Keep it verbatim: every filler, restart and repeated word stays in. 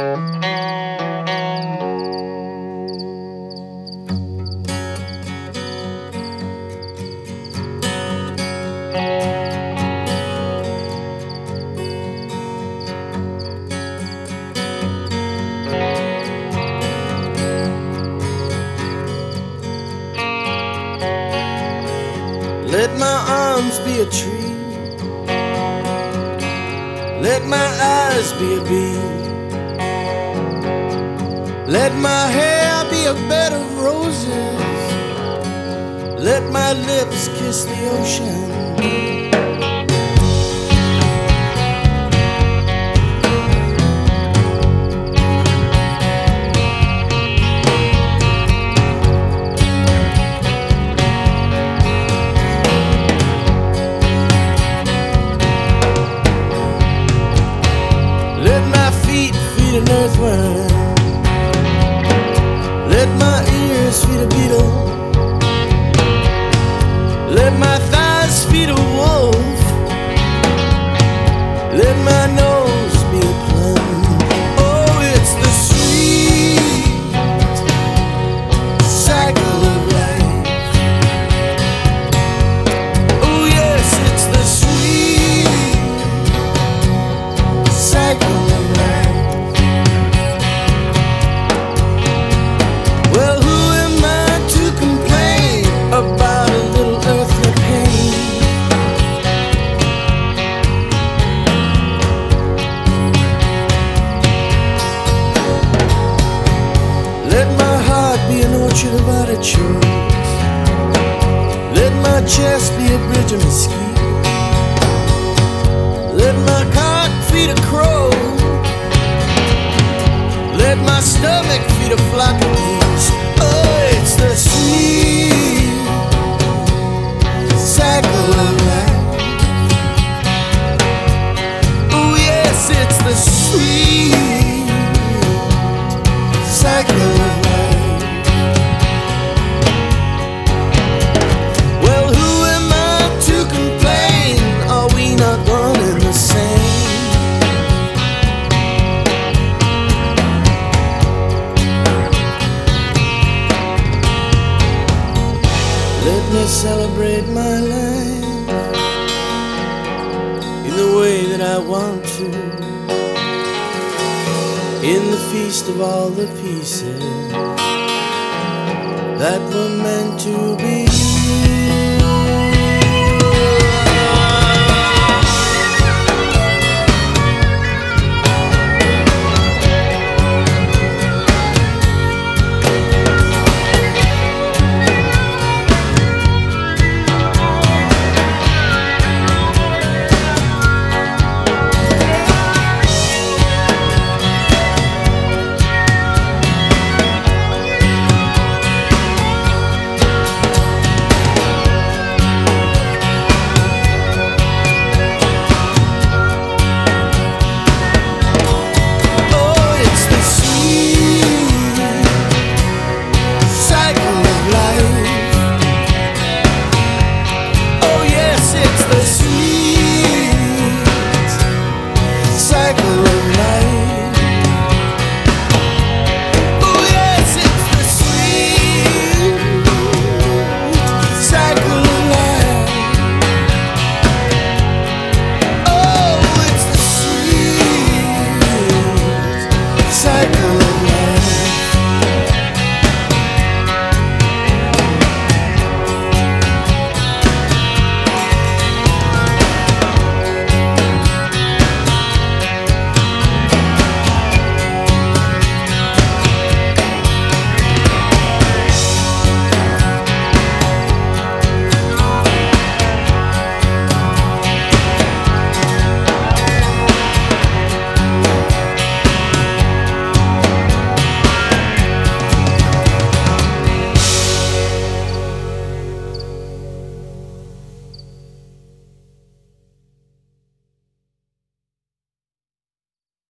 Let my arms be a tree, let my eyes be a bee, let my hair be a bed of roses, let my lips kiss the ocean. Let my feet feed an earthworm, let my ears feed a beetle, let my thighs feed a wolf, let my nose be a plum. Oh, it's the sweet cycle of life. Oh yes, it's the sweet cycle of life. Well, who am I to complain about a little earthly pain? Let my heart be an orchard of artichokes, let my chest be a bridge of mesquite, let my cock feed a crow, let my stomach feed a flock of geese. Oh, it's the sweet cycle of life. Oh yes, it's the sweet cycle of life. Well, who am I to complain? Are we not one and the same? Let me celebrate my life in the way that I want to, in the feast of all the pieces that were meant to be. Cycle